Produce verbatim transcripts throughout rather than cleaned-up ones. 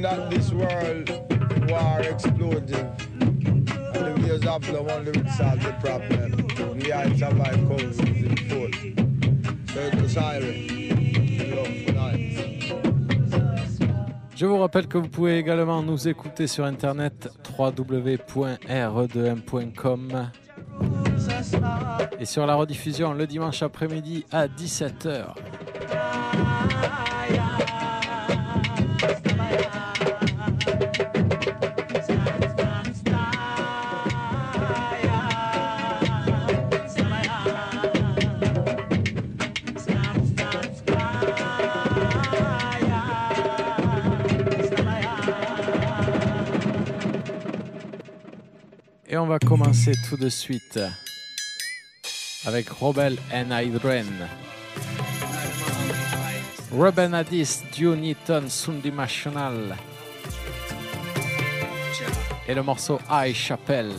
saying that this world war explosive. And the years after one will solve the problem. We are survive COVID in full. So it's a siren. Love for night. Je vous rappelle que vous pouvez également nous écouter sur internet w w w point r e deux m point com et sur la rediffusion le dimanche après-midi à dix-sept heures. Et on va commencer tout de suite avec Robel and Hydren. Ruben Addis, Dio Newton, Sundi National. Et le morceau I Chapelle.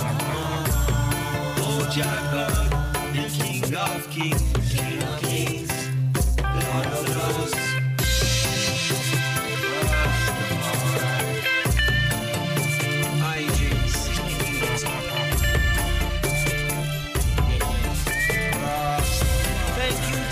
Jah God, the King of Kings, King of Kings.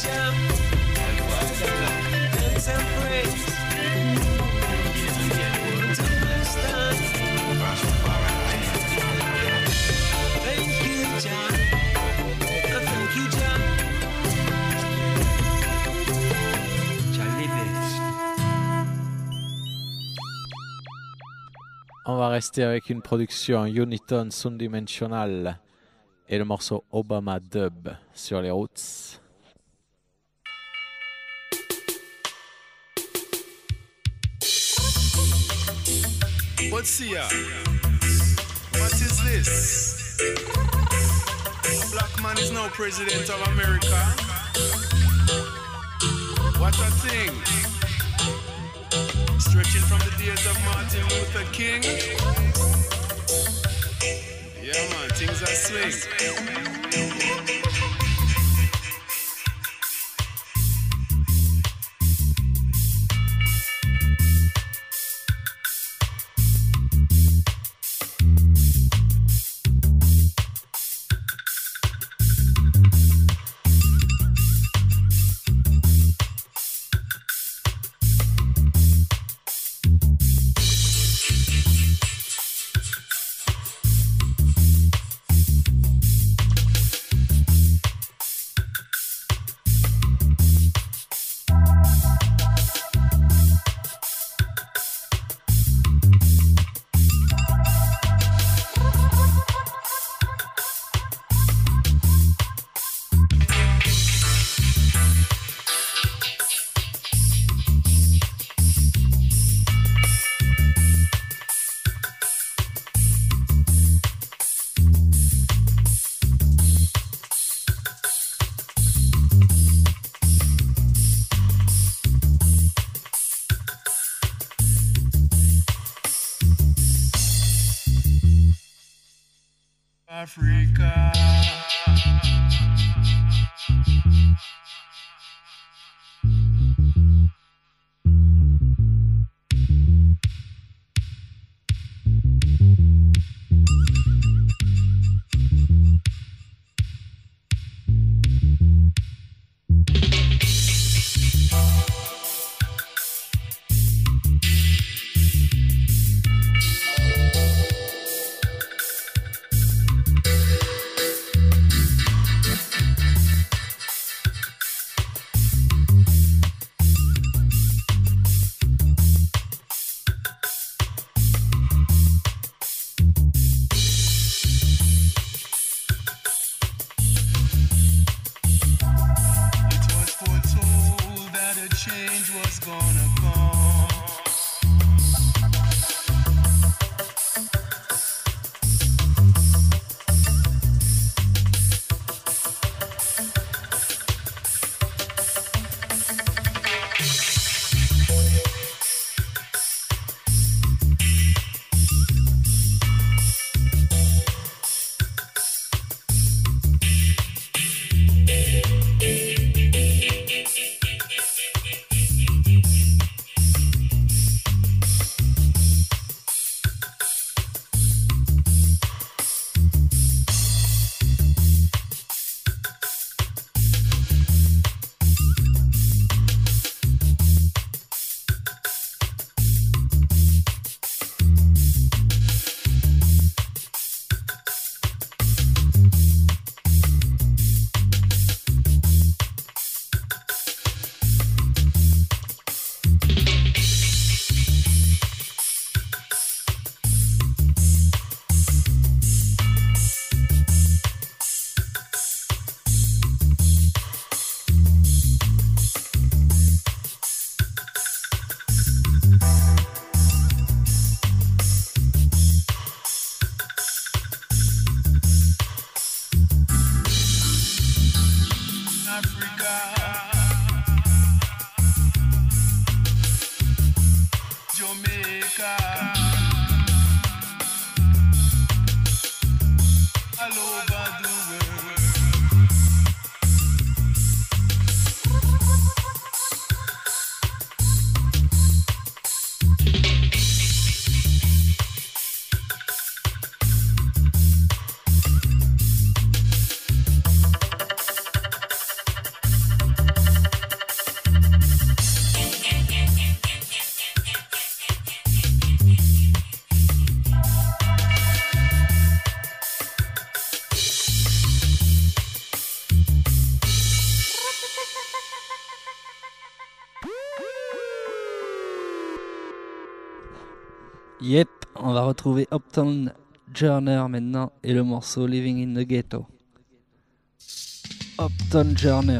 On va rester avec une production Uniton Sound Dimensional et le morceau Obama Dub sur les Roots. But see ya, what is this? A black man is now president of America. What a thing. Stretching from the days of Martin Luther King. Yeah man, things are swing. Africa. Yep, on va retrouver Uptown Journey maintenant et le morceau Living in the Ghetto. Uptown Journey.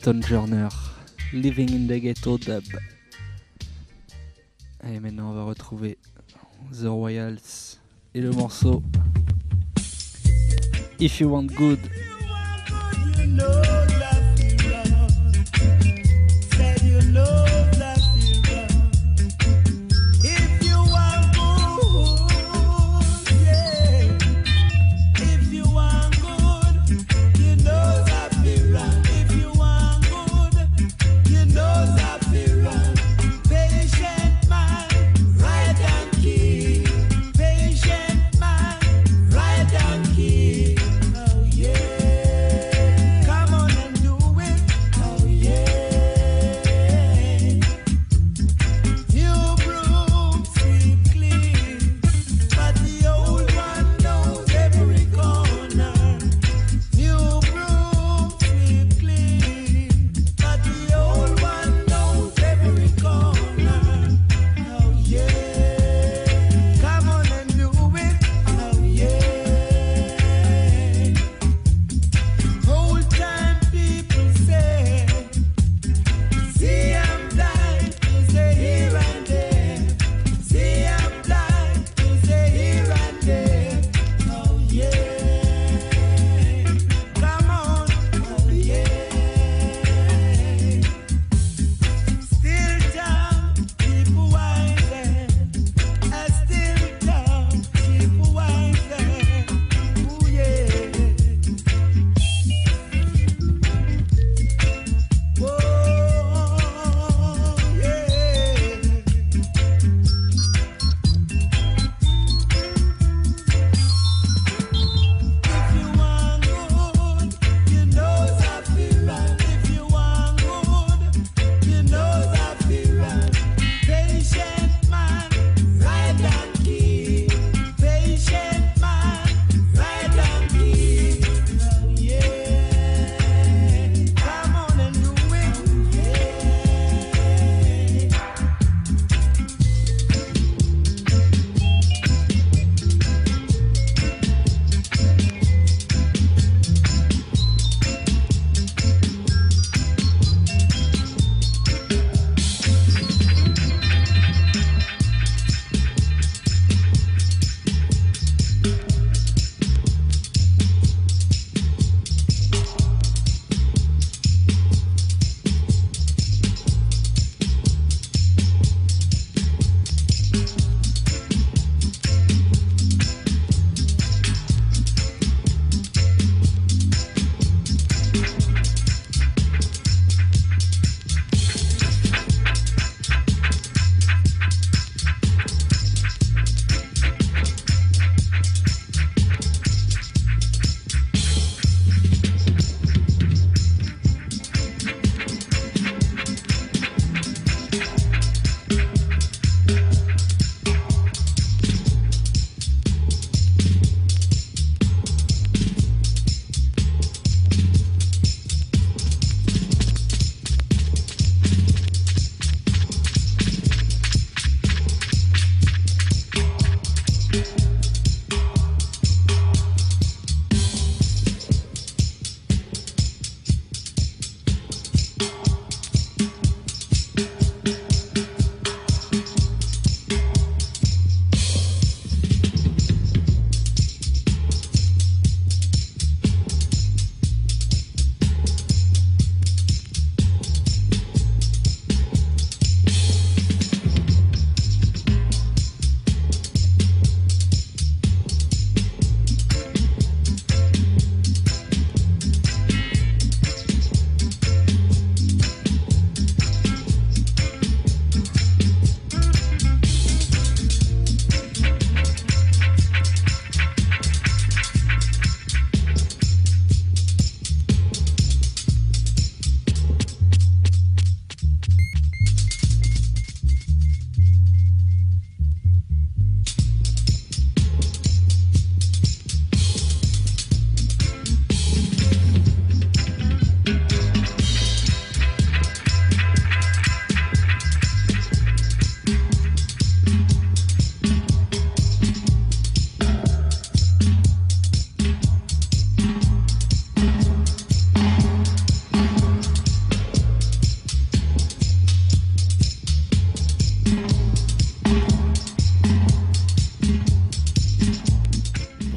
Upton Journer, Living in the Ghetto Dub. Et maintenant on va retrouver The Royals et le morceau If You Want Good. You know that you run. Said you know that you run. If you want good, yeah. If you want good, you know that you run. If you want good, you know that you run. Patient man, right and key. Patient man, right and key. Oh yeah. Come on and do it. Oh yeah.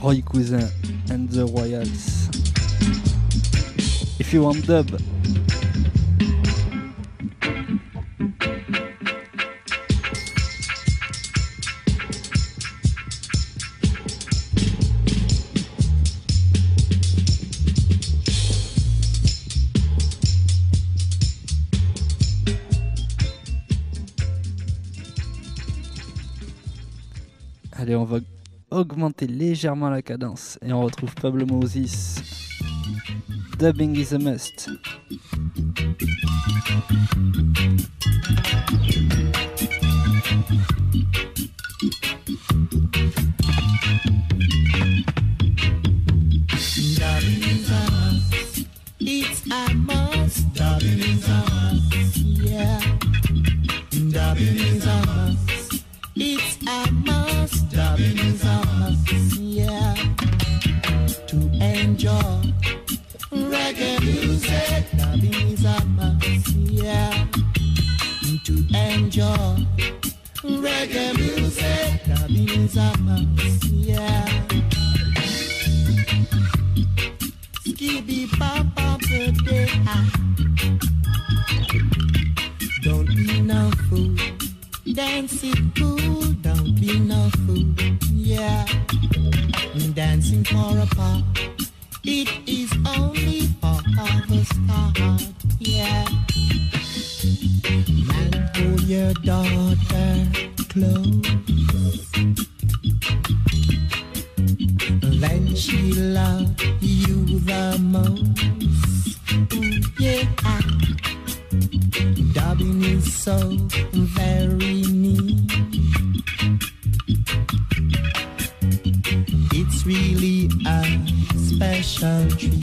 Roy Cousin and the Royals. If you want dub. Allez, on va augmenter légèrement la cadence et on retrouve Pablo Moses. Dubbing is a must. Dubbing is a must. It's a must. Dubbing is a must. Yeah. Dubbing is a must. It's a must. Dubbing is a must. Yeah. To enjoy reggae music. Dubbing is a must. Yeah. To enjoy reggae music. Dubbing is a must. Yeah. Skibby pop up the day. Don't be no fool. Dance it cool. Don't be no fool. Yeah. Dancing for a part. It is only for the start. Yeah. Man, hold your daughter close. Then she love you the most. Ooh, yeah. Dubbing is so very neat. It's really a special treat.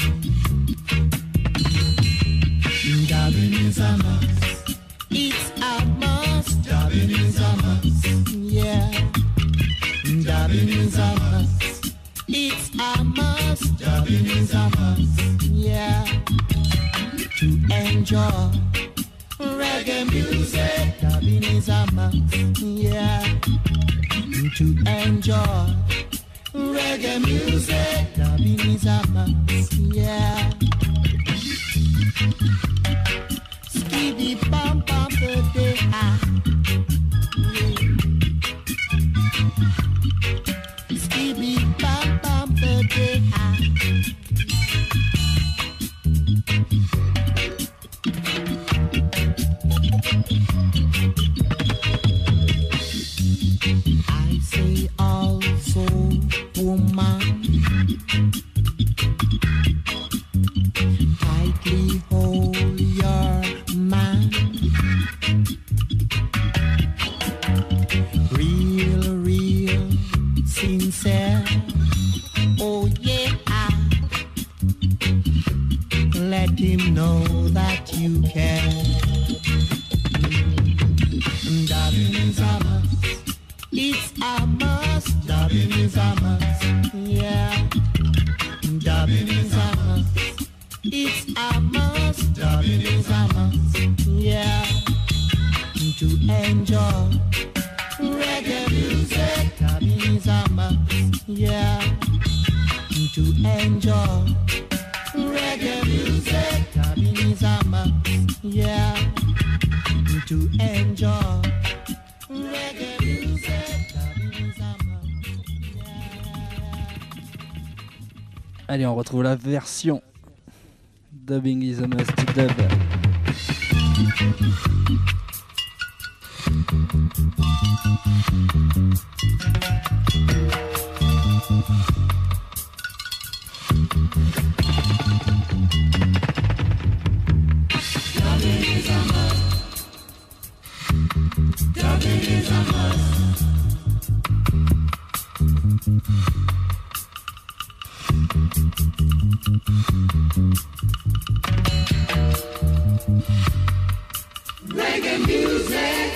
Dubbing is a must. It's a must. Dubbing is a must. Yeah. Dubbing is a must. It's a must. Dubbing is a must. Yeah. To enjoy reggae music. Dubbing is a must. Yeah. To enjoy reggae music. Dubbing is a must. Yeah. Skibby bump up the day. Skibby bump up the day. I say also, woman, tightly hold your man. Real, real, sincere. Oh yeah. Let him know that you care. Dubbing is a must. It's a must. Dubbing is a must. Yeah. Dubbing is a must. It's a must. Dubbing is a must. Yeah. To enjoy reggae music. Dubbing is a must. Yeah. To enjoy reggae music. Dubbing is a must. Yeah. To enjoy reggae music. Dubbing is a must. Yeah. Allez, on retrouve la version Dubbing is a must dub. Dubbing is a must. Dubbing is a must. Reggae music.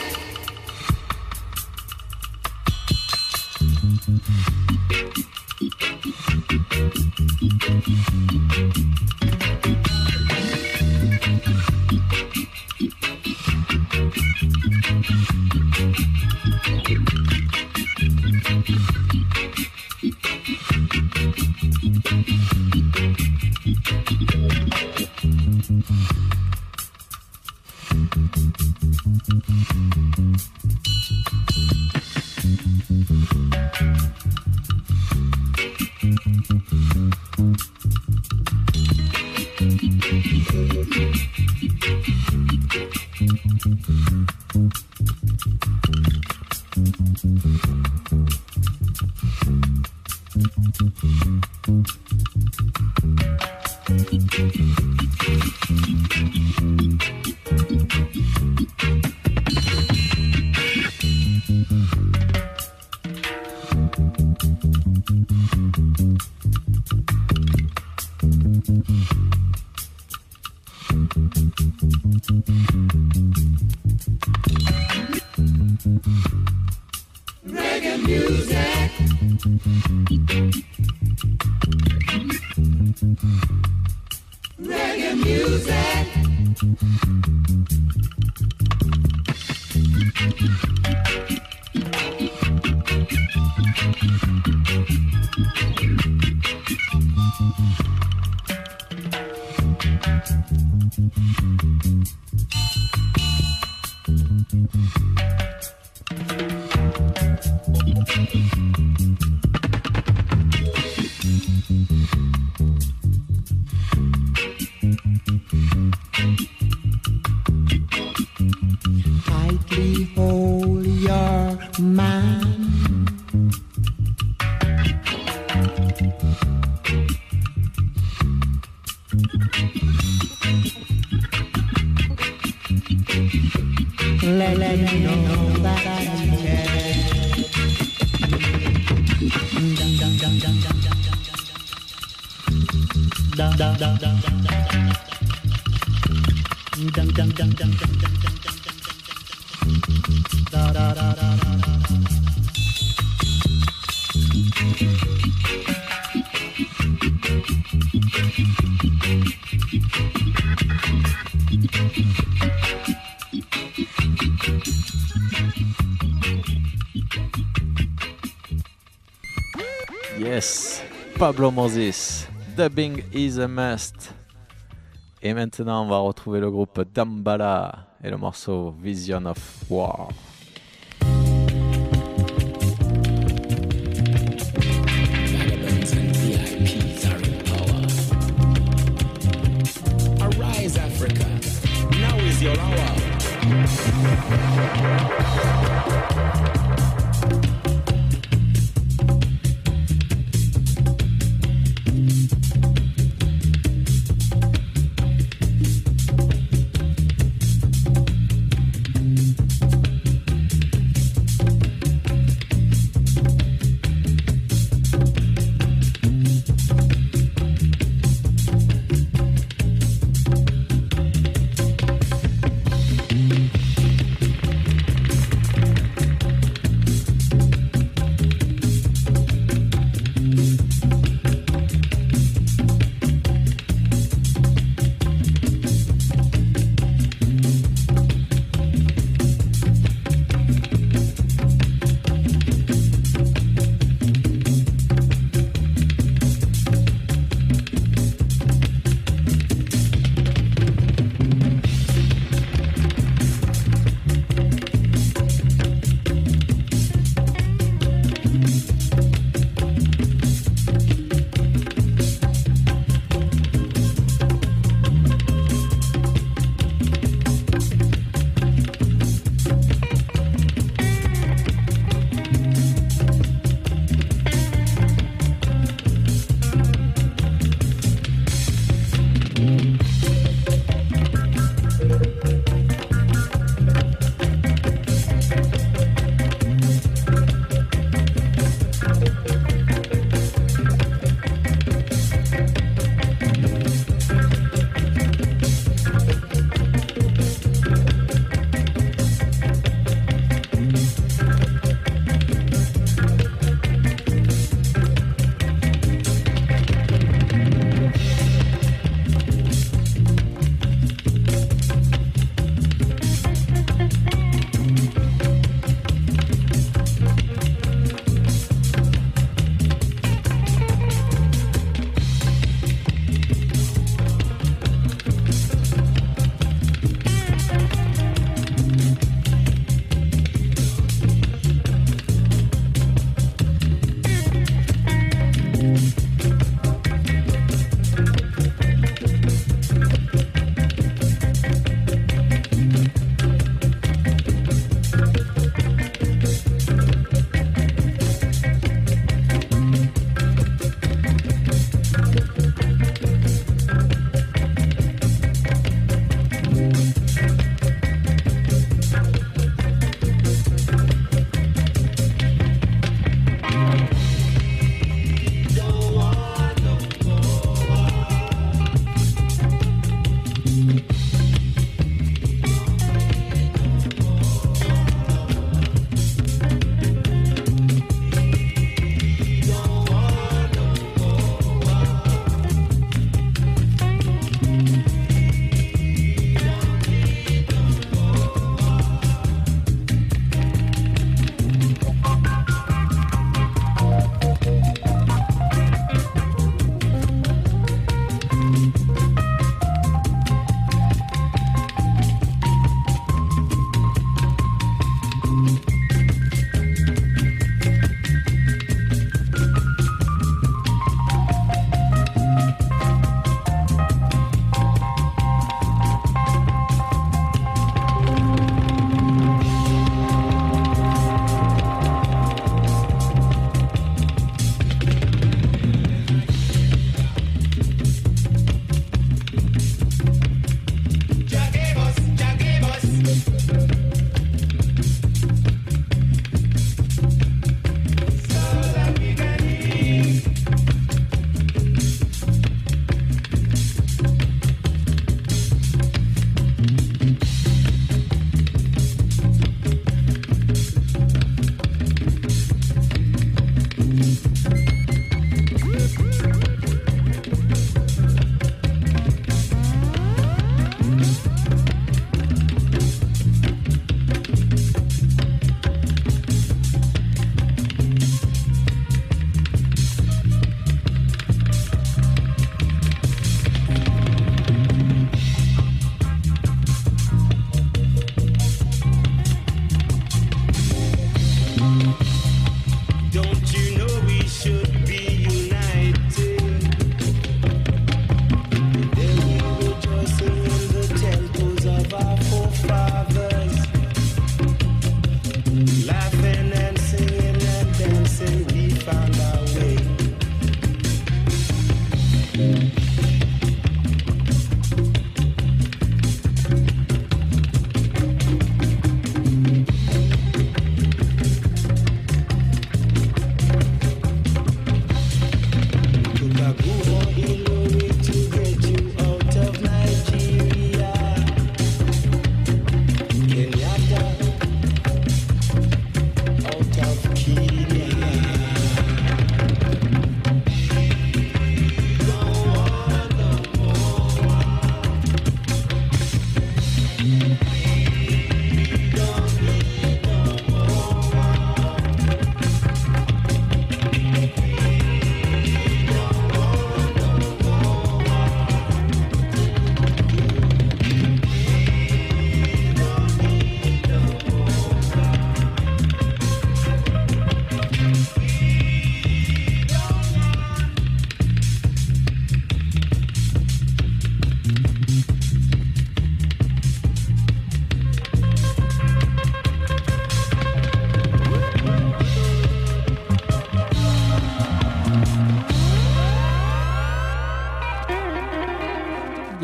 Tightly hold your mind. Let, let me know that you care. Dum, dum, dum, dum, dum, dum, dum, dum, dum, dum, dum, dum, dum, dum, dum, dum. Da da da da da da. Yes, Pablo Moses, Dubbing is a must. Et maintenant, on va retrouver le groupe Dambala et le morceau Vision of War. Vagabonds and V I Ps are in power. Arise, Africa. Now is your hour.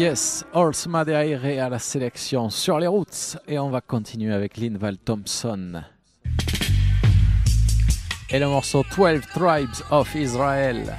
Yes, Ols Madeire à la sélection sur les Roots. Et on va continuer avec Linval Thompson. Et le morceau twelve Tribes of Israel.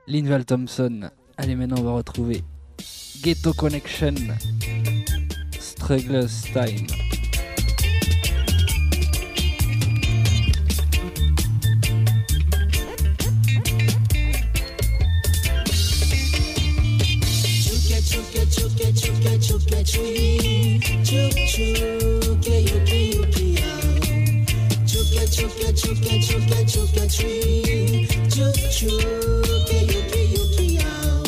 Linval Thompson. Allez, maintenant on va retrouver Ghetto Connection, Struggler's Time. Chuke, chuke, chuke, chuke, chuke, chuke, chuke, yuki, yuki, yow. Chuke, chuke, chuke, chuke, chuke, chuke, chuke, chuke, yuki, yuki, yow.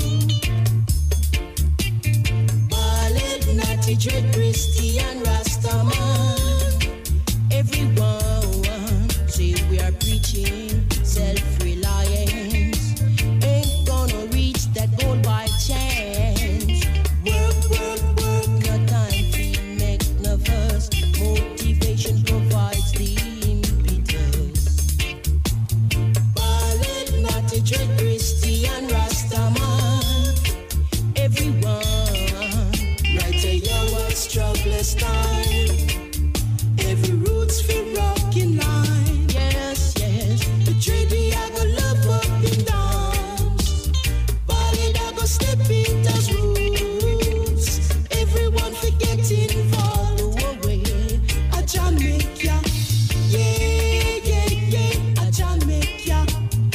Ballad, Natty, Dread, Christian, Rastaman. Everyone say we are preaching self-reliance. Ain't gonna reach that goal by chance. Work, work, work, no time to make no fuss. Motivation provides the impetus. Ballad, Natty, Dread, Christian, Rastaman. Everyone, right to your struggler's time. Every root's for rocking line. Yes, yes. The trade I go love up and dance. Ballad I go step in those roots. Everyone forget involved away. A Jamaica. Yeah, yeah, yeah. A Jamaica.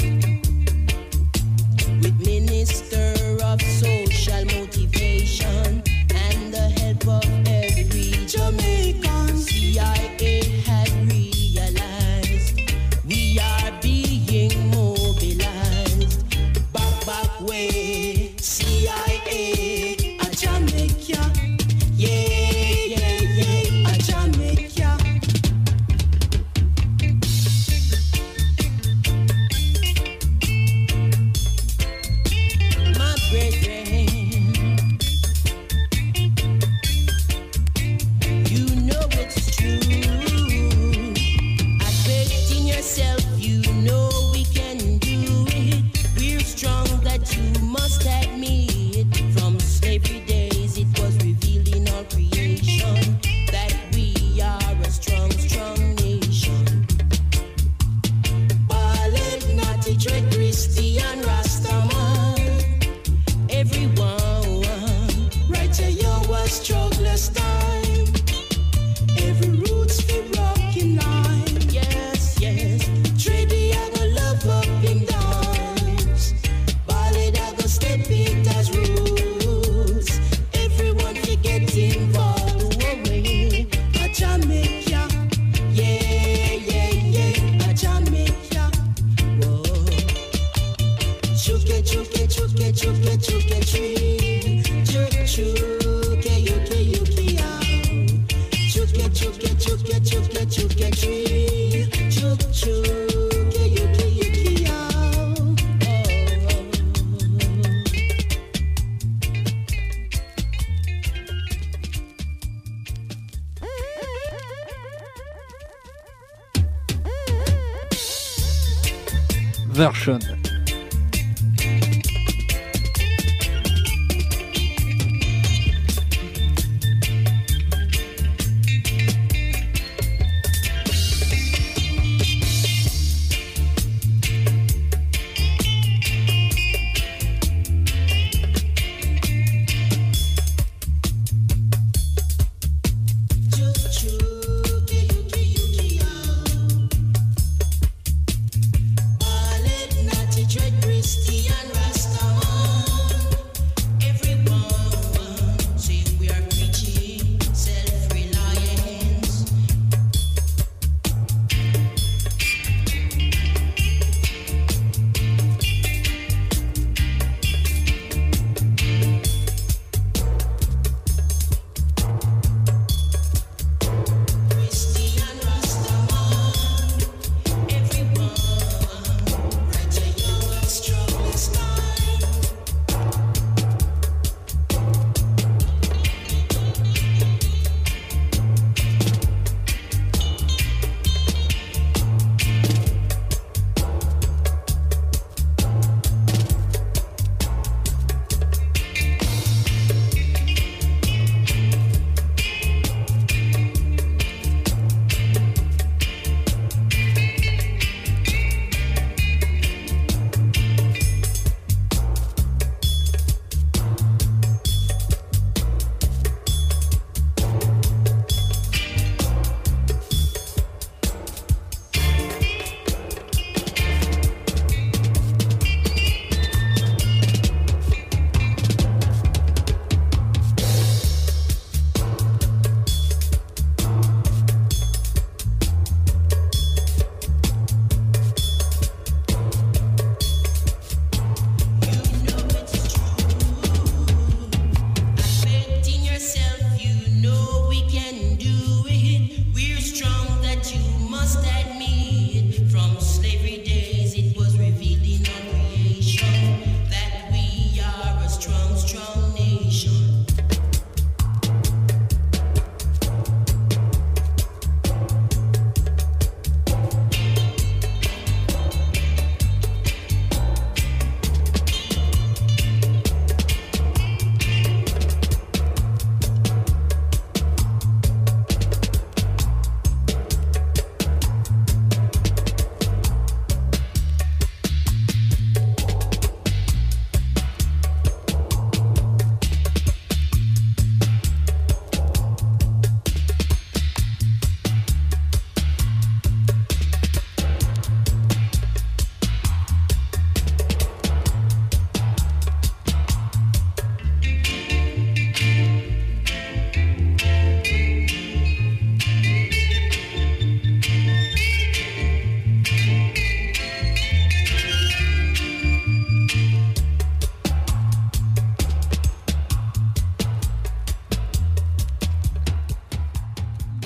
With minister of social motivation and the help of every Jamaican, C I A had realized we are being mobilized. Back, back way, C I A, a Jamaica. Yeah, yeah, yeah, a Jamaica. My brethren, you know it's true. Admit in yourself, you know we can do it. We're strong, that you must admit. From slavery days, it was revealed in our creation that we are a strong, strong nation. Ballad, Natty, Dread, Christian, Rastaman. Everyone, right to your struggler's time. Every root's for rocking line. Yes, yes. Trade I go love up and dance. Ballad I go step in as rules. Everyone forget involved away. A Jamaica. Yeah, yeah, yeah. A Jamaica. Whoa. Chuke, chuke, chuke, chuke, chuke, chuke. Chuke, chuke, yuki, yuki, yow. Chuke, chuke, chuke, chuke, chuke, chuke. Chuke, chuke, yuki, yuki, yow. Version. Chuke, chuke, yuki, yuki, yow. Ballad, Natty,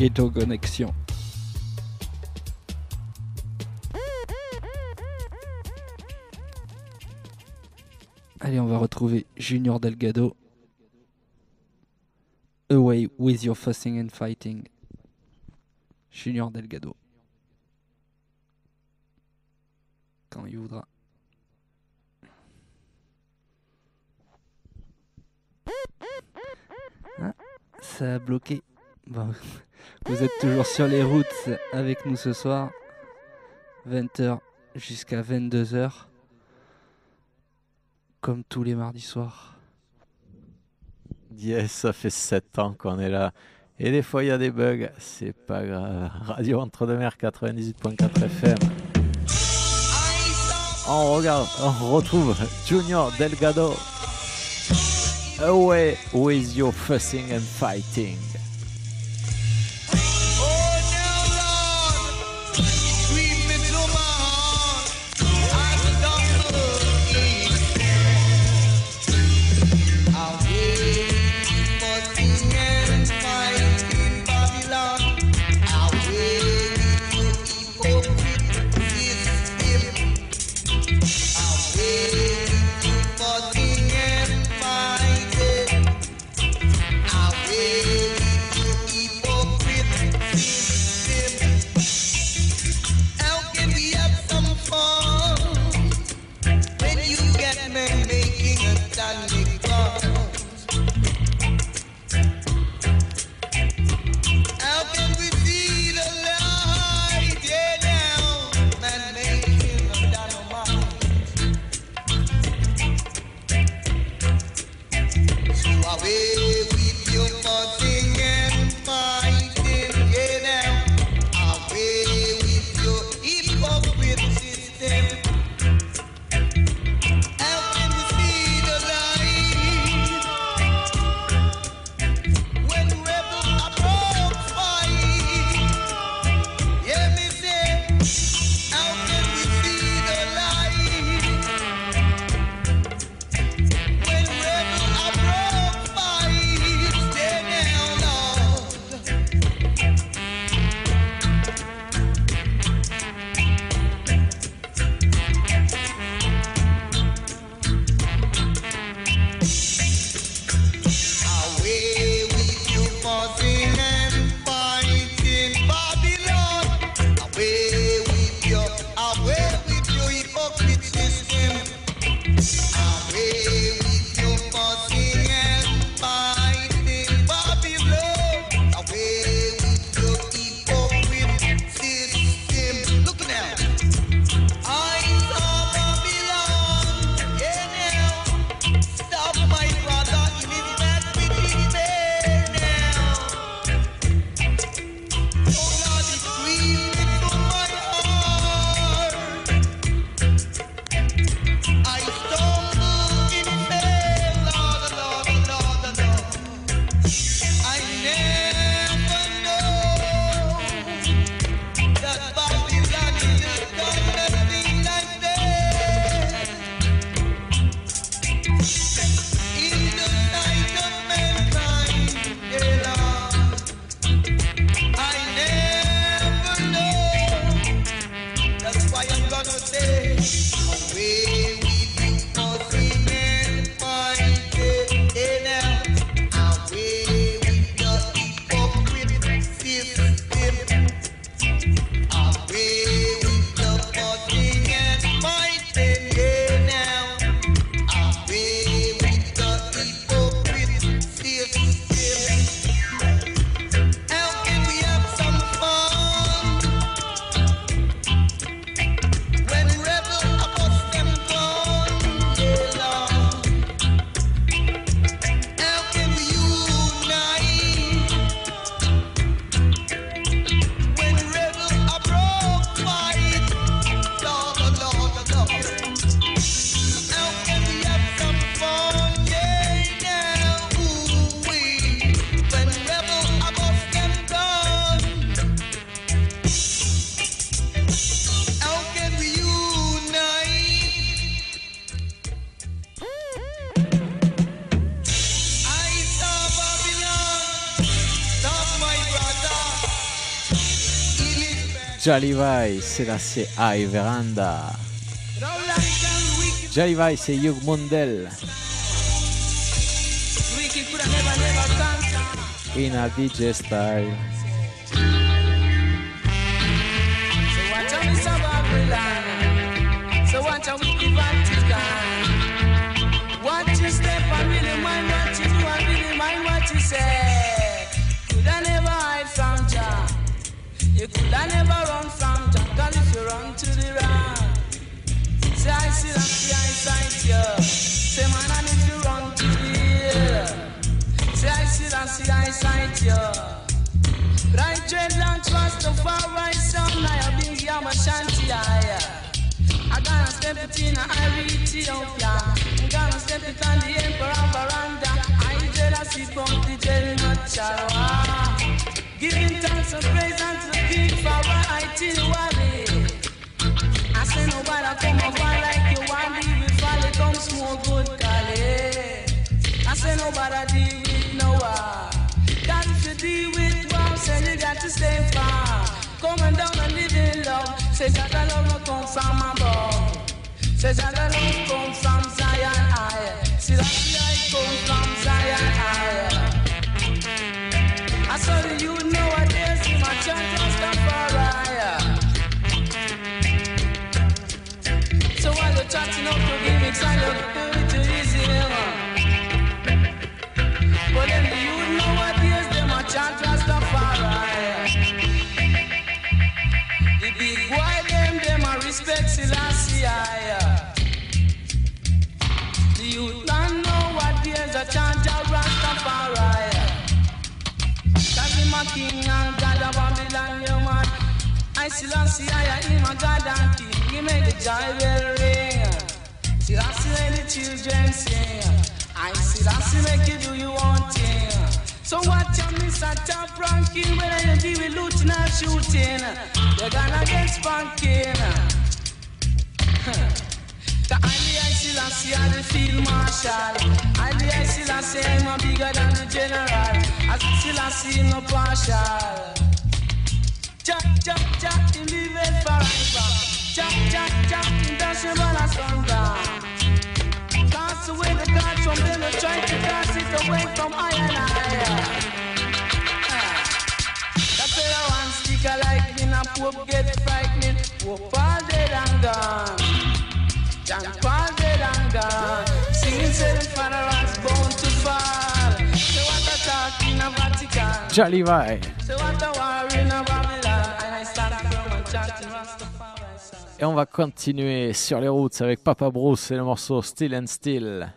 Ghetto Connection. Allez, on va retrouver Junior Delgado. Away with your fussing and fighting. Junior Delgado. Quand il voudra. Ah, ça a bloqué. Bon, vous êtes toujours sur les routes avec nous ce soir. vingt heures jusqu'à vingt-deux heures. Comme tous les mardis soirs. Yes, ça fait sept ans qu'on est là. Et des fois, il y a des bugs. C'est pas grave. Radio Entre-deux-Mers quatre-vingt-dix-huit point quatre F M. On regarde, on retrouve Junior Delgado. Away with your fussing and fighting. When rebel Jalivai, Selassie I Veranda. Jalivai, c'est Hugh Mundell. In a D J style. So watch how we give out to God. Watch your step, I really mind what you do, I really mind what you say. Could I never hide from Jah? You could I never run from Jah, cause if you run to the right, say I see that the eyesight you. Say man, and if you run to the hill, say I see that the eyesight you. Right dreadlocks was the far right sound, I have been here, my shanty higher. I gotta step it in a Ethiopia. I gotta step it on the emperor veranda. I dread I see from the jail not Charwa. Giving thanks and praise unto the king for right in the valley. I say nobody come over like you want to be folly. Come smoke good Cali. I say nobody deal with no one. Got to deal with one, say you got to stay far. Coming down and living love. Say that the love not come from above. Say that the love come from Zion high. See that the light come from Zion high. I saw the youth nowadays in my church Rastafari. So while you're chatting up to gimmicks and you're doing it too easy, but then the youth nowadays they my chant Rastafari. The big boy them, them a respect Selassie I. The youth don't know what there's a chant of Rastafari. Cause him a king and God of Babylon, you man. I Selassie I, him a God and king. He make the joy bell ring. Selassie let the children sing. I Selassie make you do you want thing. So watch out, Mister Top ranking, when you deal with looting and shooting, they're gonna get spanking. The only I Selassie are the field marshal. Only I Selassie I'm a bigger than the general. As Selassie no partial. Jack, Jack, Jack, he live it forever. Jack, Jack, Jack, he doesn't want a sundown. Cast away the gods from them, they try to cast it away from iron and higher. That fella one sticker like me, and Pope get frightening. Pope all dead and gone. John Paul dead and gone. Singing say the father was born to fall. Say what a talk in a Vatican. Jalivai. Say what a war in a Babylon. And I stand from and chanting Rastafari. Et on va continuer sur les routes avec Papa Bruce et le morceau Still and Still.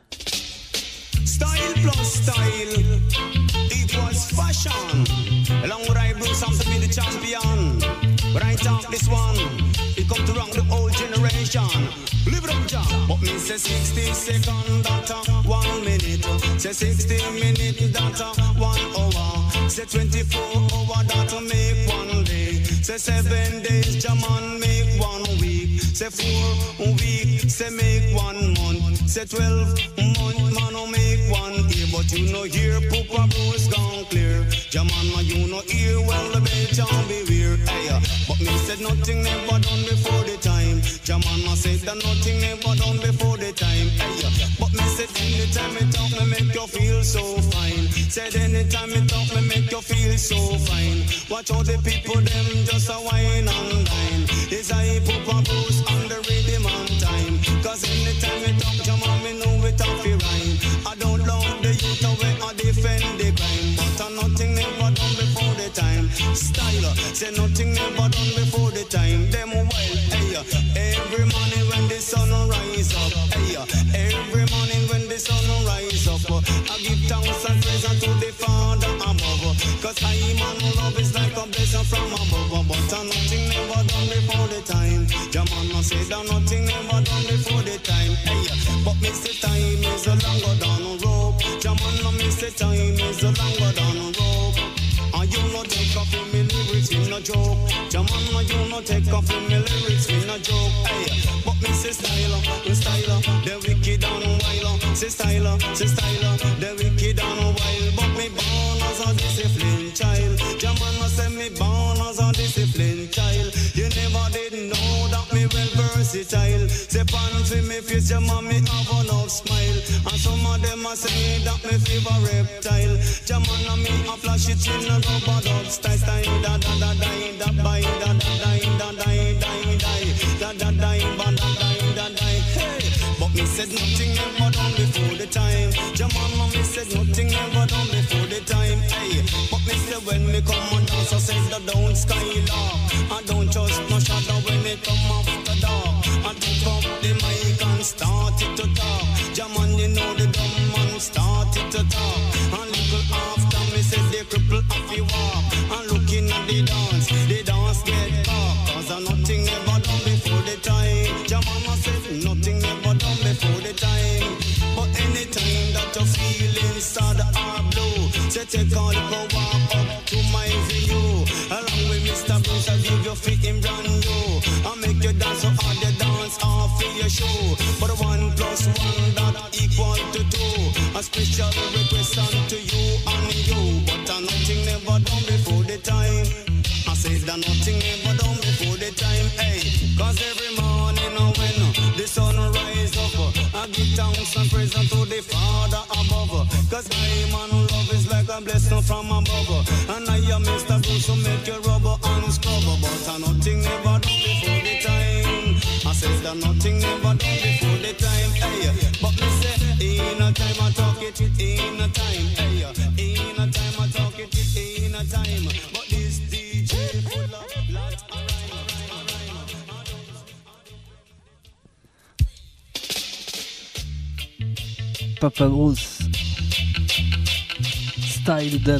Style plus style, it was fashion. Along with I Bruce, I'm to be the champion. But I talk this one, it come to wrong the old generation. Live it up, John. But me say sixty second, data, one minute. Say sixty minute, data, one hour. Say twenty-four hour, data, make one day. Say seven days, Jaman, make one week. Say four week, say make one month. Say twelve month, man, make one year. But you know here, Papa Bruce gone clear. Jaman, you know here, well, the bitch, I'll be weird. Hey, but me said nothing never done before the time. Jaman, I said that nothing never done before the time. Hey, but me said anytime me talk, me make you feel so fine. Said anytime me talk, me make you feel so fine. Watch all the people, them just a wine and dine. Is I Papa Bruce on the rhythm and time. Cause anytime me talk, Jaman, me know it off the rhyme. I don't love the youth away, I defend the crime. But uh, nothing never done before the time. Style, say nothing never done before the time. Them wild, hey, every morning when the sun rise up, hey, every morning when the sun rise up, I give thanks and praise unto the Father above. Cause I man love is like a blessing from above. But uh, nothing never done before the time. Jaman say that nothing never done before the time. Hey, but me say time is a longer down rope. Jaman me say time is a longer down rope. And you no take off in me lyrics in a joke. Jaman, you no take off in me lyrics in a joke. Hey, but me say style, style, the wicked and wild. Say style, say style, the wicked and wild. But me born as a disciplined child. Jaman say me born as a disciplined child. You versatile. Say pan for me face, your mommy have enough smile. And some of them a say that me favor reptile. Jaman and me a flash it in a rubber dub style. Style da da da da da da da da da da da da da da da da da da. Hey, but me said nothing ever done before the time. Jaman and me said nothing ever done before the time. Hey, but me say when me come on dance, I said the down skylark. I don't trust no shadow when it come after dark. I pick up the mic and start it to talk. Jaman, you know the dumb man start it to talk. And little after me said they cripple off the walk. And looking at the dance, the dance get caught. Cause I nothing ever done before the time. Jaman, I said nothing ever done before the time. But anytime that you feel inside or blue, say take all the walk up to my view. Along with Mister Bruce, I give you fit him brand new. I make you dance so hard you dance off for your show. But one plus one that equal to two. A special request unto you and you. But I nothing never done before the time. I say that nothing never done before the time. Hey, cause every morning when the sun rise up, I give thanks and praise unto the Father above. Cause I man love is like a blessing from above. And I am Mister Bruce to make you rubber and scrub. But I nothing never done before the time. I say that nothing never done before the time. Hey, but me say in a time I talk it in a time. Hey, in a time I talk it in a time. But this D J full of lots of rhyme. Papa Bruce Style Dub.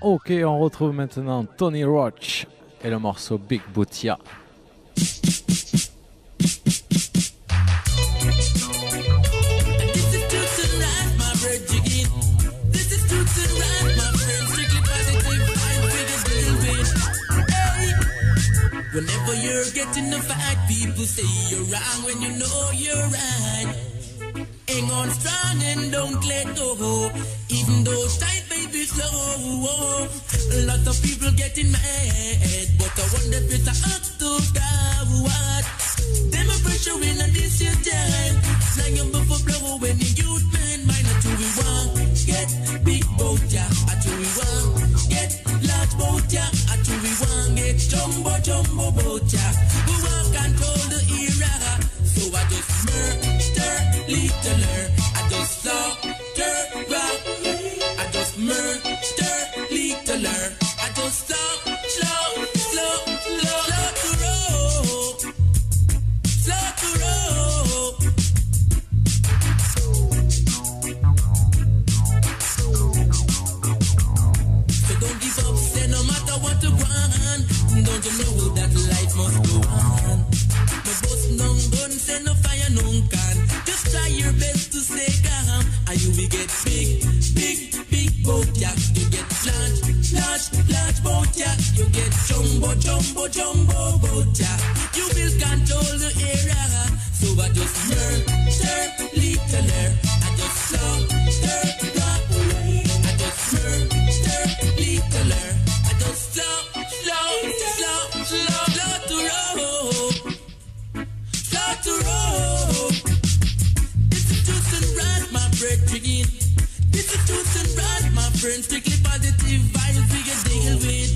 Ok, on retrouve maintenant Tony Roach et le morceau Big Bootia. Whenever you're getting the fight, people say you're wrong when you know you're right. Hang on strong and don't let go, even though tight baby slow. Lots of people getting mad, but I wonder if it's up to God. What? Them a pressure in this your time. Flying before blow when the youth man mind not to we want. Get big boat, yeah, I do we want. Get large boat, yeah, I do we want. Get jumbo, jumbo boat, yeah. We want control the era, so I just murder littler. I just slaughter rock. I just murder littler. I just slow, slow, slow, slow, slow to roll, slow to roll. So don't give up, say no matter what you want. Don't you know that life must go on? No boss, no gun, say no fire, no can. Just try your best to stay calm, and you will get big, big, big boat, yeah. You get large, large, large boat, yeah. You get jumbo, jumbo, jumbo boat, yeah. You will control the area, so I just murder littler. I just slaughter rock. I just murder littler. I just slow, slow, slow, slow, slow to roll, slow to roll. This is truth and right, my brethren. This is truth and right, my friends. Strictly positive vibes we can deal with.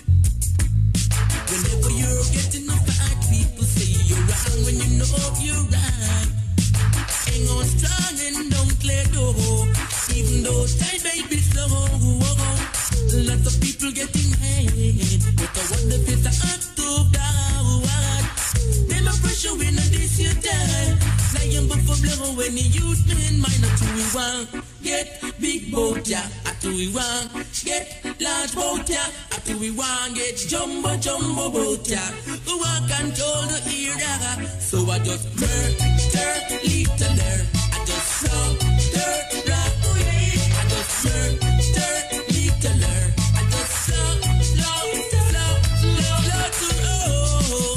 Whenever you're getting a fight, people say you're wrong when you know you're right. Hang on strong and don't let go, even though time may be slow. Lots of people getting mad, but I wonder if it's up to God. Them a pressure when I this your time. Flying before blow when the youth men mind not who we want. Get big boat, yeah, I do we want. Get large boat, yeah, I do we want. Get jumbo, jumbo boat, yeah. We want control the area, so I just murder littler. I just slaughter rock. I just murder littler. I just slow, slow, slow, slow, slow to roll.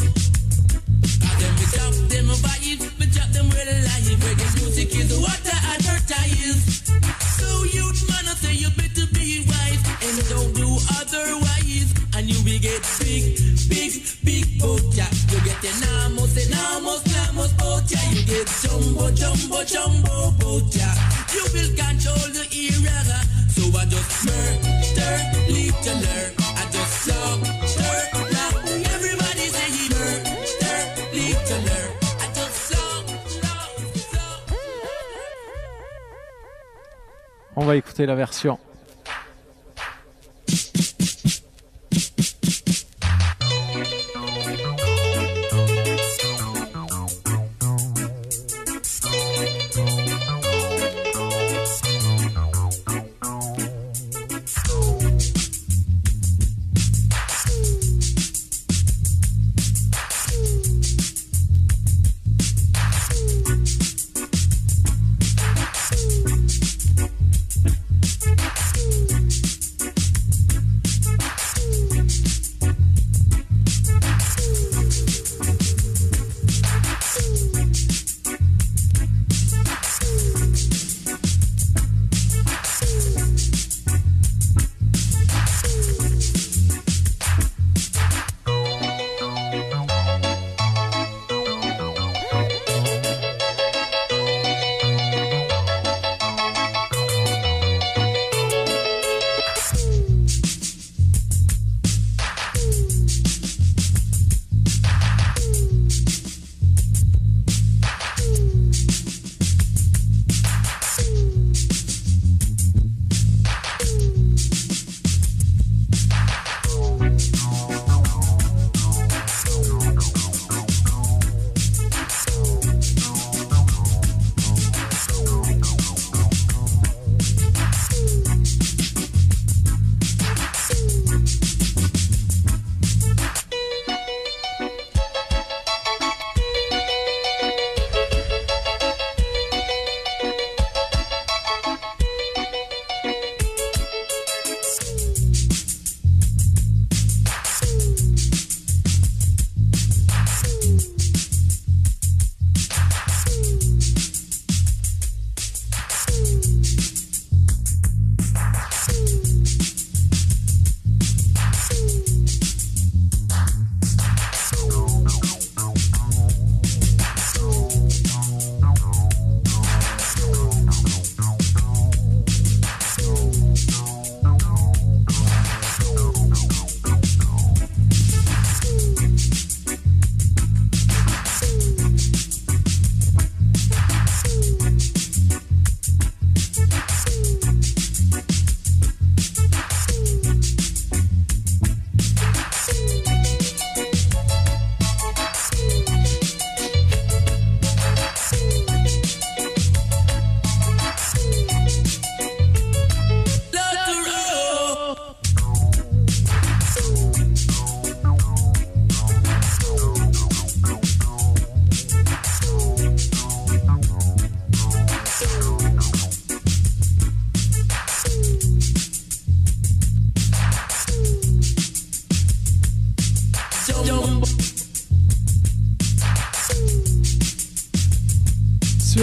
I them we drop them a vibe, we drop them well alive. Reggae music is what I advertise. So youth man, I say you better be wise and don't do otherwise, and you will get big, big, big boat, yeah. You get enormous, enormous, enormous boat, yeah. You get jumbo, jumbo, jumbo boat, yeah. You will control the area, so I just murder littler. I just slaughter rock. Everybody say he murder littler. I just slow, slow, slow. On va écouter la version.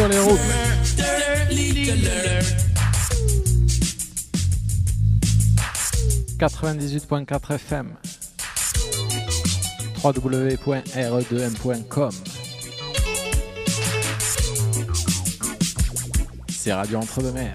les routes. quatre-vingt-dix-huit point quatre F M. w w w point r e deux m point com. C'est Radio Entre-deux-Mers.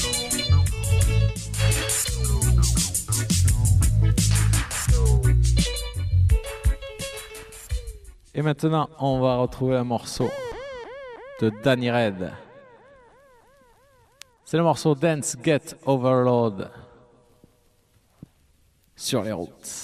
Et maintenant, on va retrouver un morceau de Danny Red. C'est le morceau Dance Get Overload sur les routes.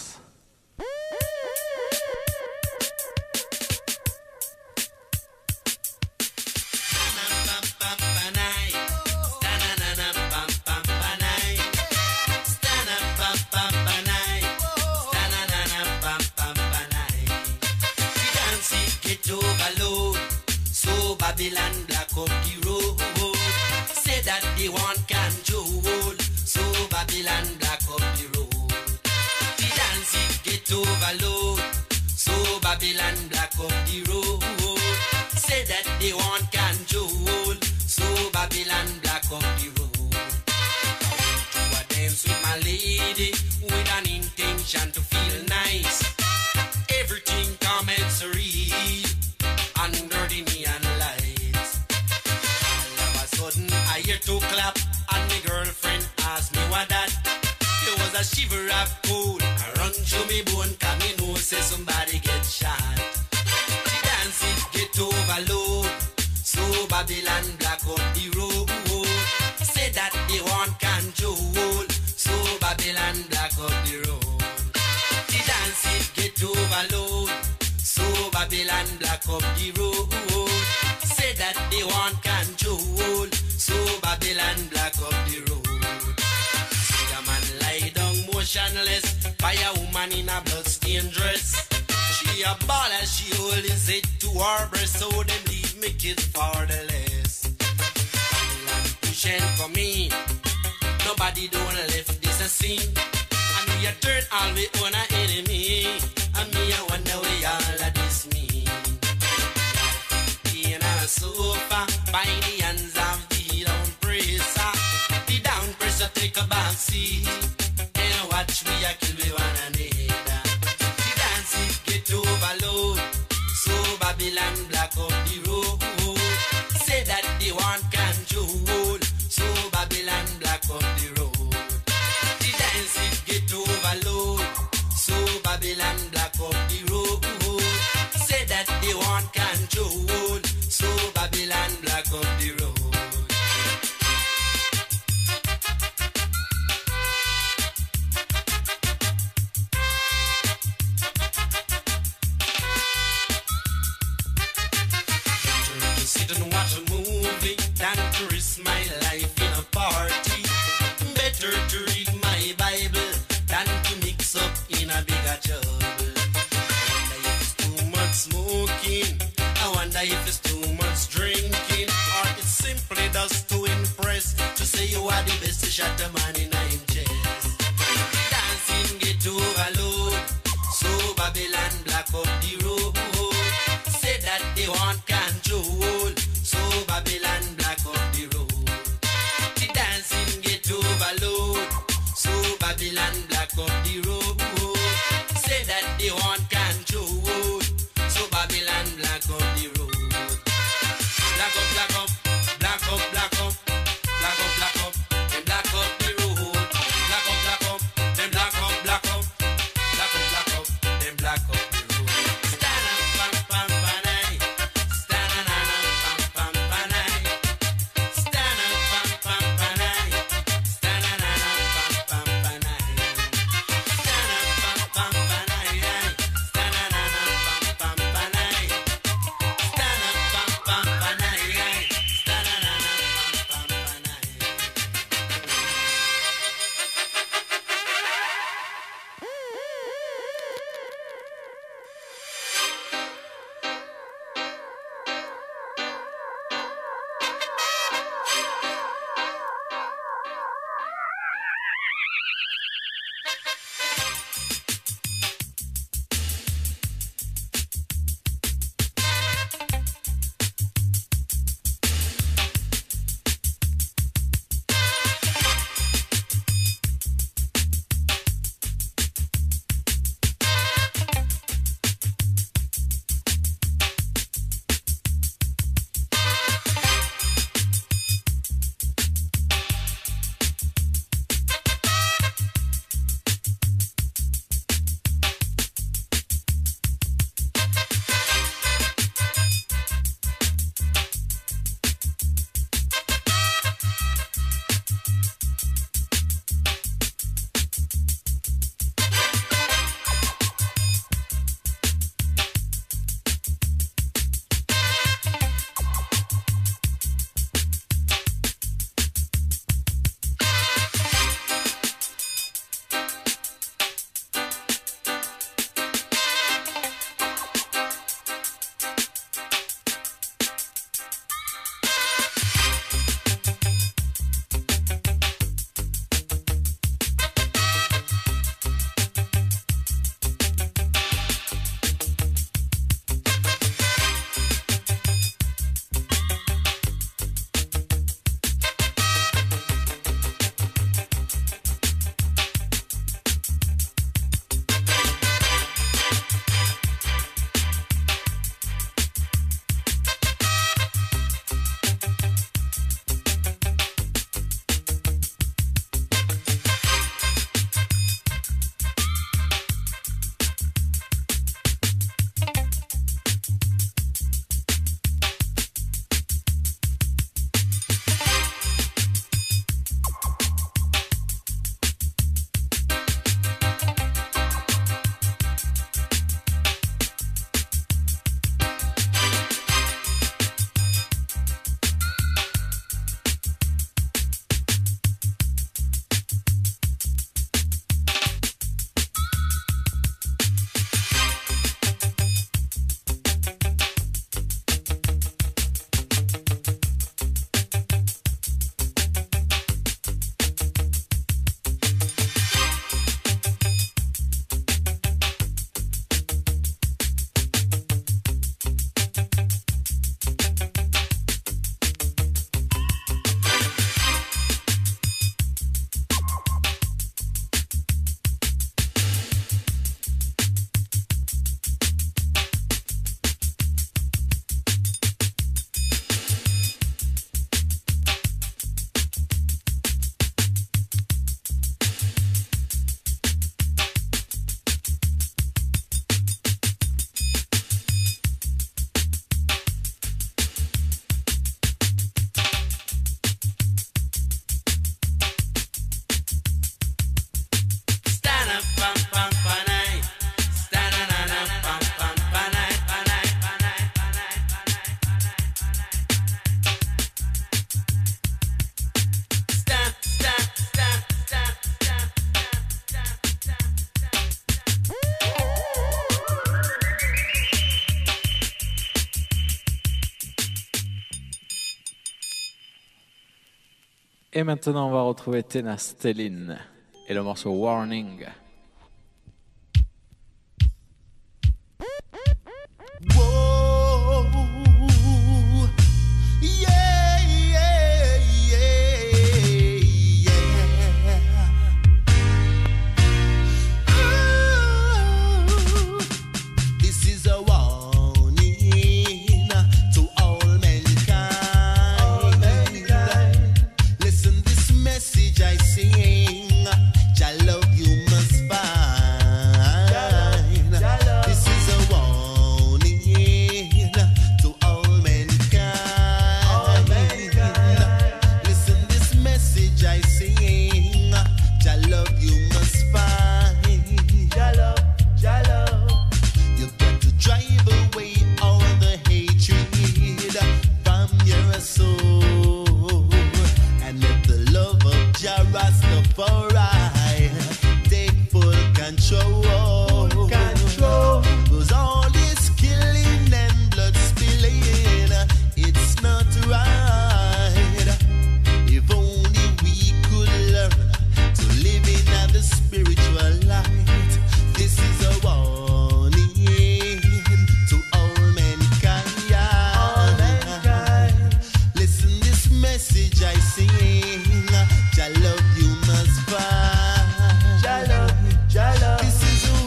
Babylon black up the road. Say that they want control, so Babylon black up the road. The dance it get overload, so Babylon black up the road. Say that they want control, so Babylon black up the road. To a dance with my lady, with an intention to feel nice. Everything commensurate under the neon lights. All of a sudden I hear two clap and my girlfriend asked me what that. There was a shiver of cold. I run through me bone cause me know say somebody get shot. The dance it get overload, so Babylon black up the road. Say that they want control, so Babylon black up the road. The dance it get overload, so Babylon black up the road. Say that they want control, so Babylon black up the road. See a man lie down motionless by a woman in a bloodstained dress. She a ball as she hold his head to her breast, so them leave me kids fatherless. Babylon push and come in, nobody don't left this a scene. And we a turn all we own a enemy, and me I wonder we all of this mean. In a sofa, by the hands of the down presser. The down presser take a back seat, and watch we a kill we one another. The dance it get overload, so Babylon black up the road. Say that they want control, so Babylon black up the road. The dance it get overload, so Babylon black up the road. Say that they want control, so Babylon black up the road. Better to sit and watch a movie than to risk my life in a party. Better to read my Bible than to mix up in a bigger trouble. I wonder if it's too much smoking, I wonder if it's too much drinking, or it's simply just to impress, to say you are the best, to shut a man in a him chest. Dancing get overload, so Babylon black up the road. Say that they want control, so Babylon black up the road. The dancing get overload, so Babylon black up the road. Say that they want control, so Babylon black up the road. Black up, black up, black up, black up, black up, black up, and black up the road. Black up, black up, then black up, black up, black up, black up, then black up the road. Stand up, pam, pam, panay. Stand Et maintenant, on va retrouver Tena Stellin et le morceau Warning. Whoa, yeah, yeah, yeah, yeah. Ooh, this is a warning to all mankind. All mankind. Listen, this message I sing, Jah love you must find. Jah love. This is a warning to all mankind. All mankind. Listen, this message I sing, Jah love you must find. Jah love, Jah love. You've got to drive away all the hatred from your soul, and let the love of Jah Rastafari take full control. Full control. 'Cause all this killing and blood spilling, it's not right. If only we could learn to live in the spiritual light. This is a warning to all mankind. All mankind. Listen, this message I sing, Jah love you must find. Jah love, Jah love. This is a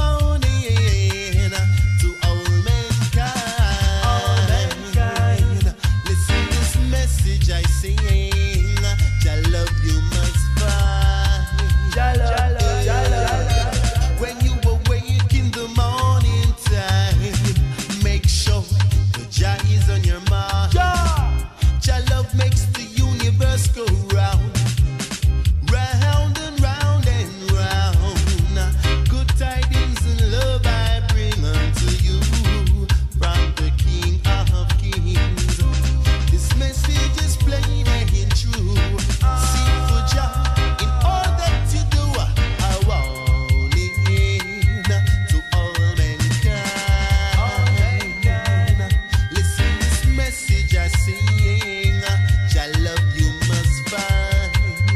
warning to all mankind. All mankind. Listen, this message I sing, Jah love you must find. Jah love, Jah love. When you awake in the morning time, make sure the Jah is on your mind. Jah love makes the universe go round, round and round and round. Good tidings and love I bring unto you from the King of Kings. This message is plain and true. Seek for Jah in all that you do. A warning to all mankind. All mankind. Listen, this message I sing, Jah love you must find.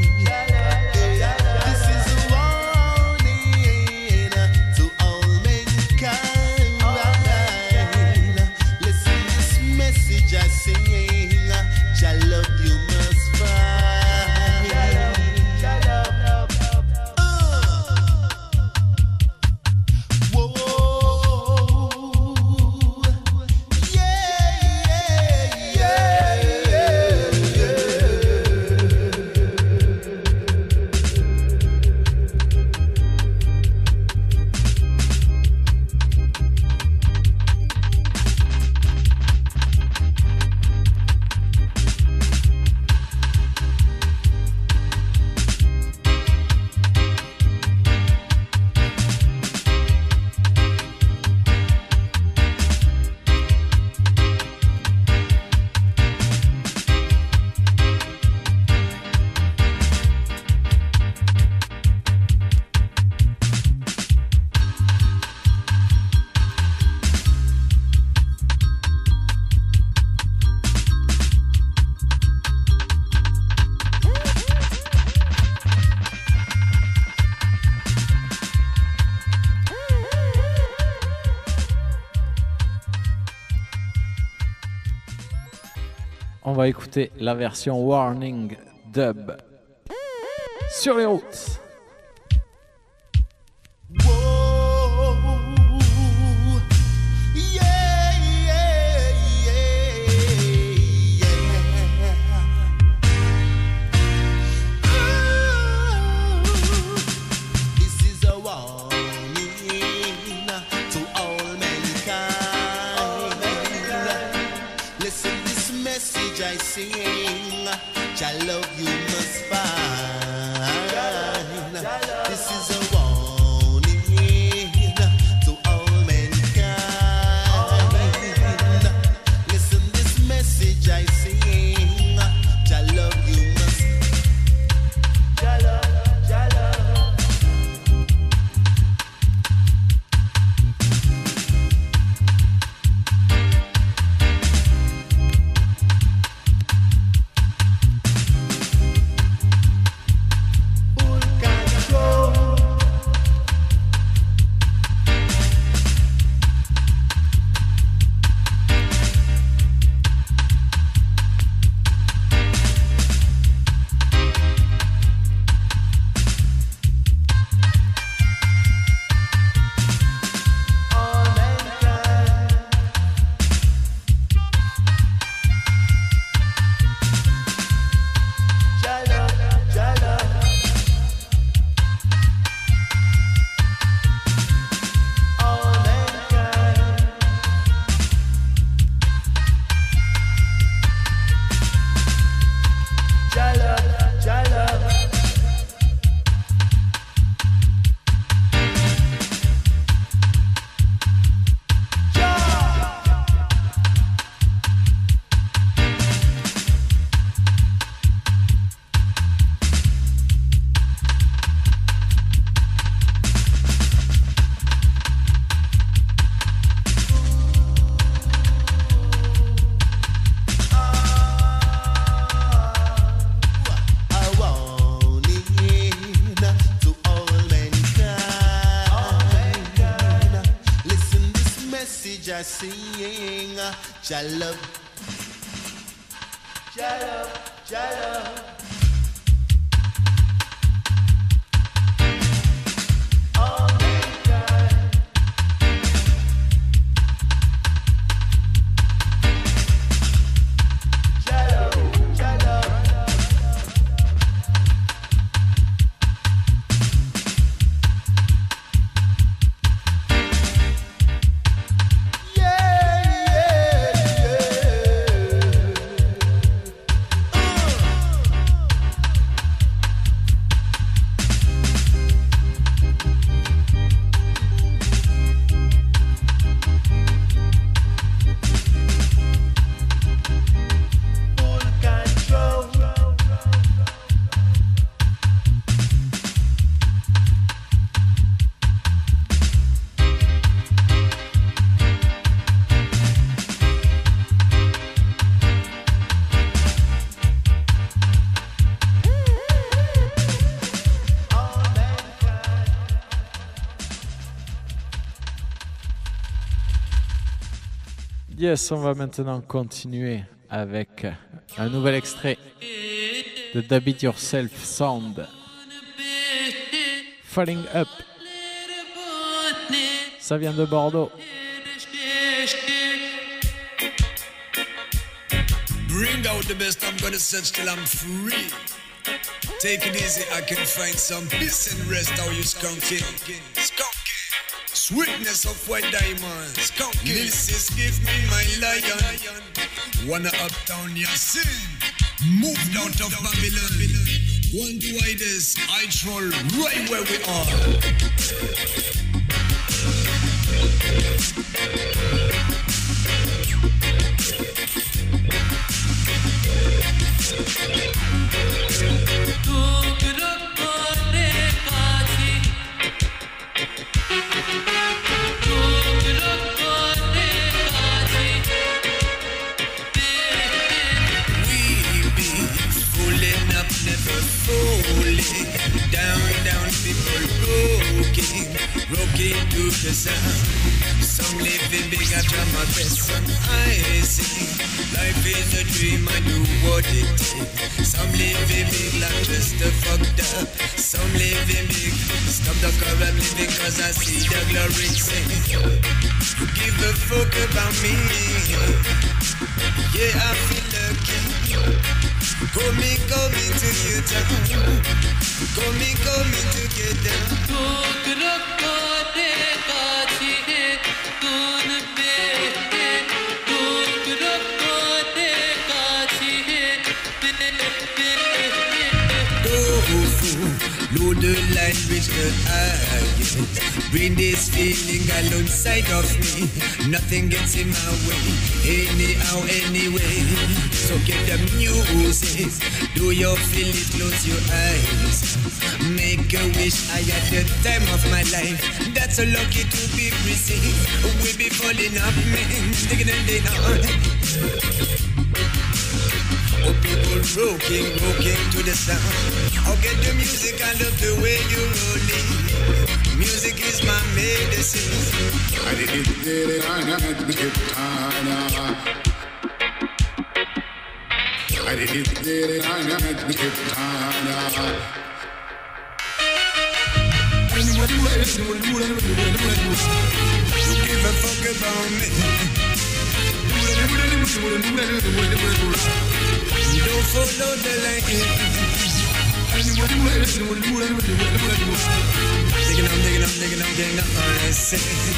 This is a warning to all mankind. Listen, this message I sing, Jah love you must find. Uh. Whoa, yeah, yeah, yeah, yeah. On va écouter la version Warning Dub sur les routes. Whoa, yeah, yeah, yeah, yeah. Ooh, this is a warning to all mankind. Listen, this message I sing, Jah love you must find. This is a warning to all mankind. Listen, this message I sing, Jah love you must. Jah love, Jah love. are seeing. Jah love, Jah love, Jah love. Yes, on va maintenant continuer avec un nouvel extrait de Dub It Yourself Sound, Falling Up. Ça vient de Bordeaux. Bring out the best, I'm gonna search till I'm free. Take it easy, I can find some peace and rest. How you skunking? Skunking. Sweetness of white diamonds. Skunking. This give me my lion. Wanna uptown your sin. Moved out of Babylon. One to widest, I troll right where we are. Down, down, people rocking, rocking to the sound. Some living big after my best son I see. Life is a dream, I do what it takes. Some living big like just the fucked up. Some living big, stop the current living cause I see the glory sing. You give a fuck about me. Yeah, I feel lucky. Coming, coming to you town. Coming, coming together. Load the line, reach the highest. Bring this feeling alongside of me. Nothing gets in my way, anyhow, anyway. So get the music. Do you feel it? Close your eyes. Make a wish. I had the time of my life. That's so lucky to be received. We be falling up, man. Digging in the heart. Oh, people rocking, rocking to the sound. I'll get the music, I love the way you rolling. Music is my medicine. I did it, I had to get tired. I did it, I had to get tired. You give a fuck about me. Don't follow the line. Digging on, digging on, digging on, digging on, I say.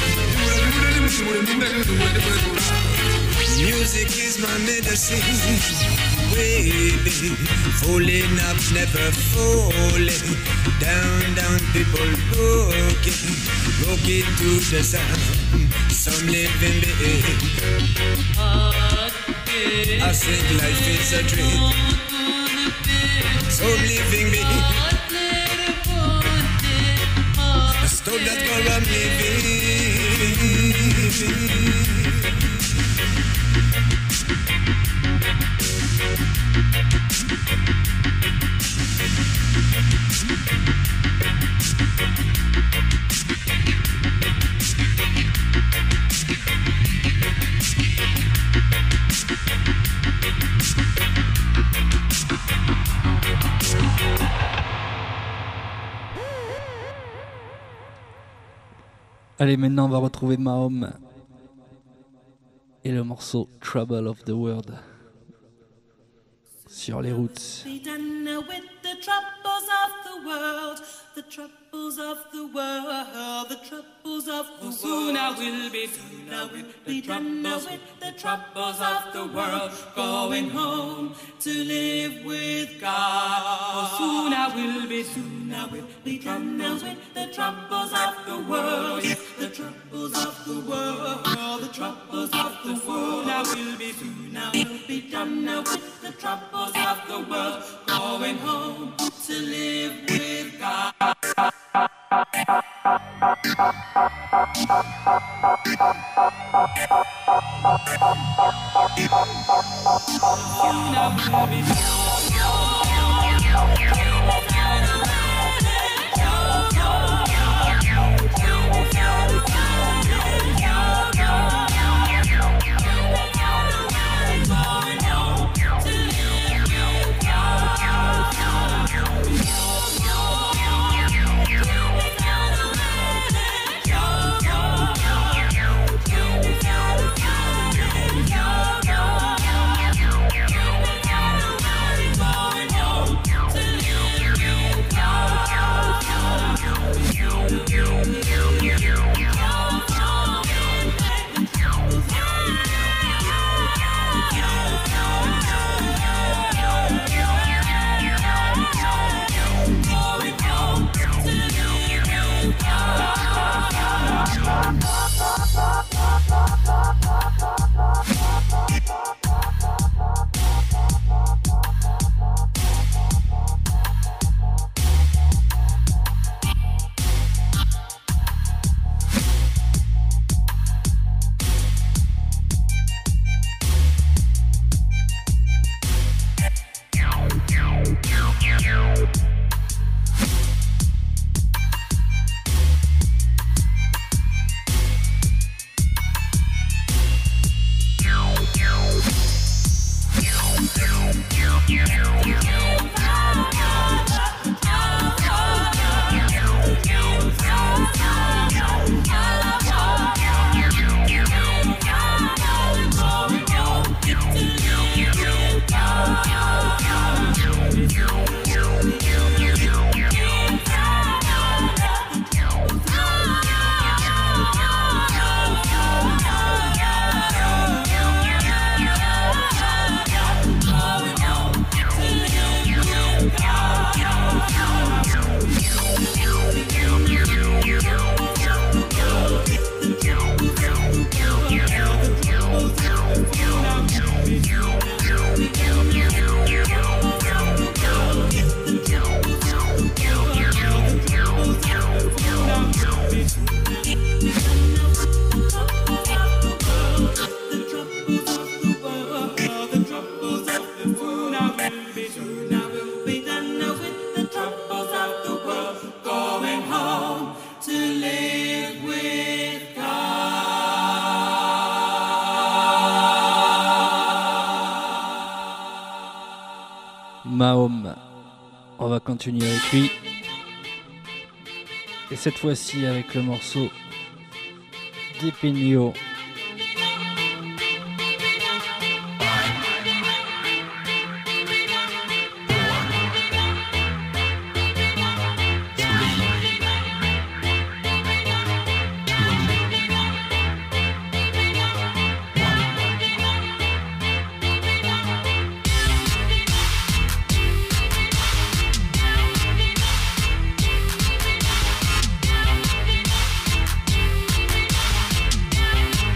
Music is my medicine. Waving, falling up, never falling. Down, down, people rocking, rocking to the sound. Some living big. I think life is a dream. Some living big. Stop that girl, I'm living. Allez, maintenant on va retrouver Mahom et le morceau Trouble of the World sur les routes. Be done with the troubles of the world, the troubles of the world, the troubles of the world. Soon I will be, soon I will be done with the troubles of the world, going home to live with God. Soon I will be, soon I will be done with the troubles of the world, the troubles of the world, the troubles of the world. Soon I will be, soon I will be done with the troubles of the world, going home to live with God. Mahom, on va continuer avec lui. Et cette fois-ci avec le morceau Dipinio. Thank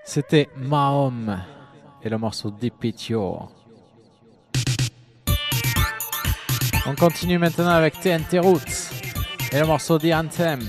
C'était Mahom et le morceau Deep It Your. On continue maintenant avec T N T Roots et le morceau The Anthem.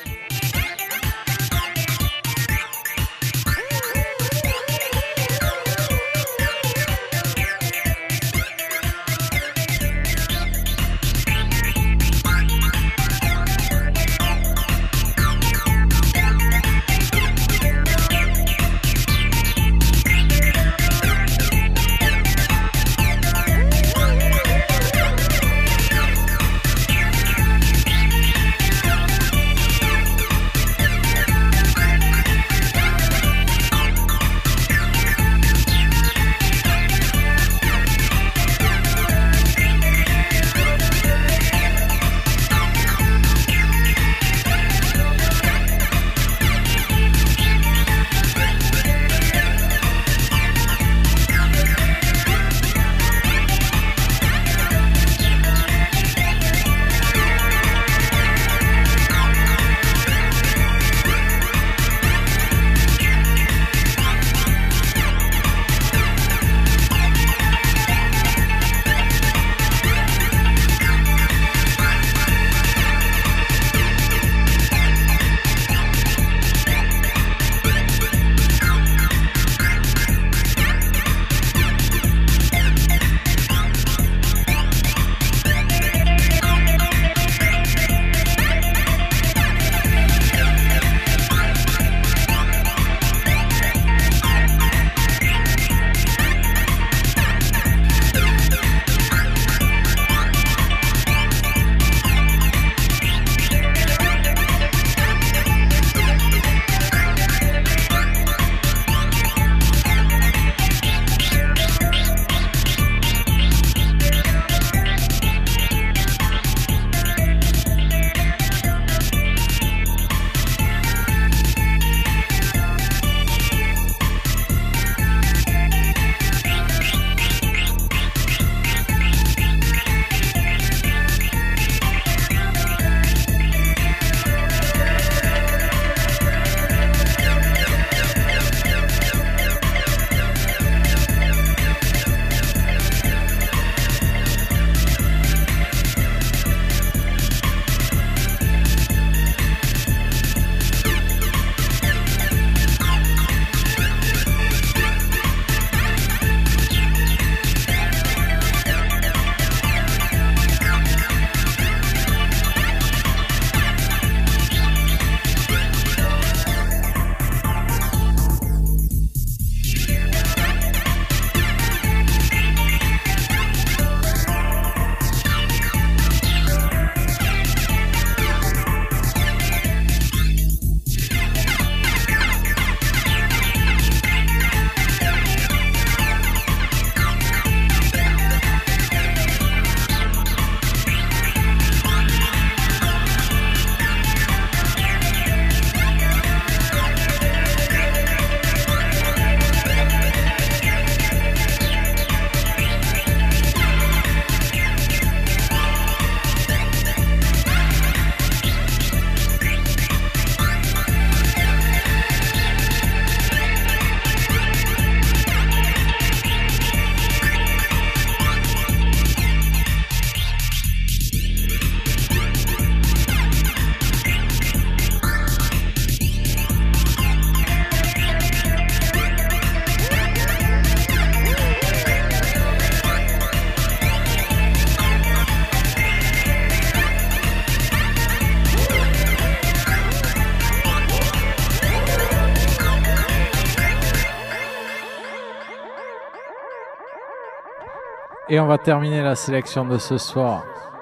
Et on va terminer la sélection de ce soir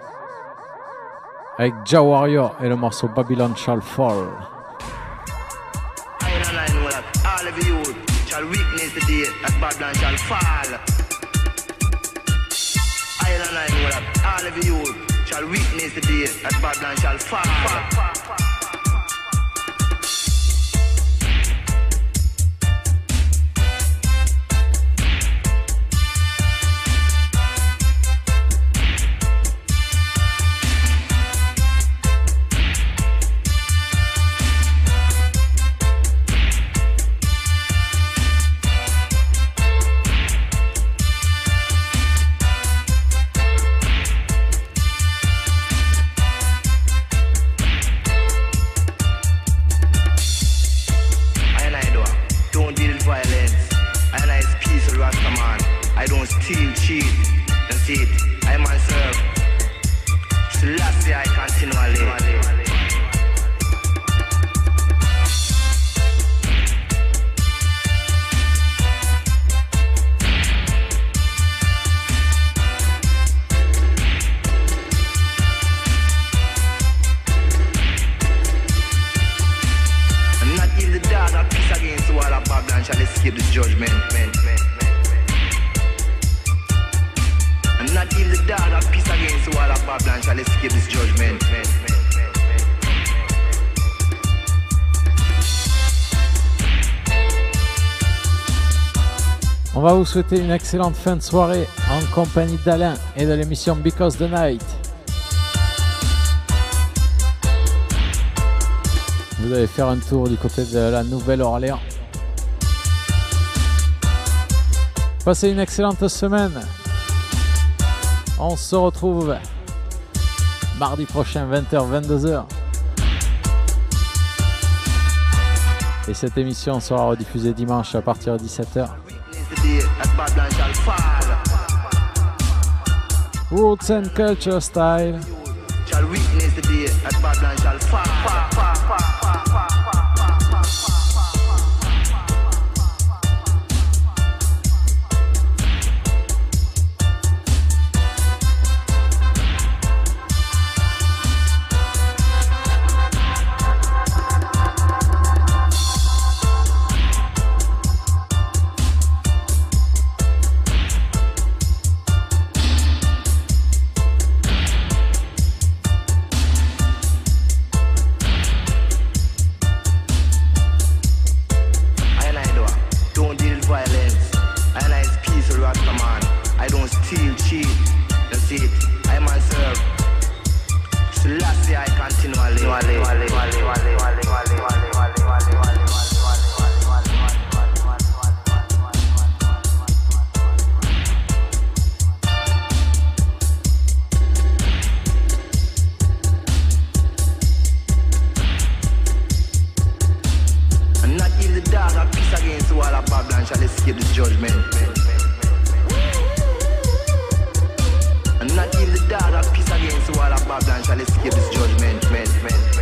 avec Jah Warrior et le morceau Babylon Shall Fall. All of you shall witness the day that Babylon shall fall. I and I know that all of you shall witness the day that Babylon shall fall. cheat. You see it, I myself. Selassie, I continually. And not give the dog a peace against the wall of Babylon shall escape this judgment. Men, men, men. And not give the dog a peace against the wall of Babylon shall escape this judgment. Men, men. On va vous souhaiter une excellente fin de soirée en compagnie d'Alain et de l'émission Because the Night. Vous allez faire un tour du côté de la Nouvelle-Orléans. Passez une excellente semaine. On se retrouve mardi prochain, vingt heures vingt-deux heures. Et cette émission sera rediffusée dimanche à partir de dix-sept heures. Roots and Culture Style. Shall witness the day that Babylon shall fall. Shall escape this judgment. And not give the dog a peace against the wall of Babylon shall escape this judgment. Men, men.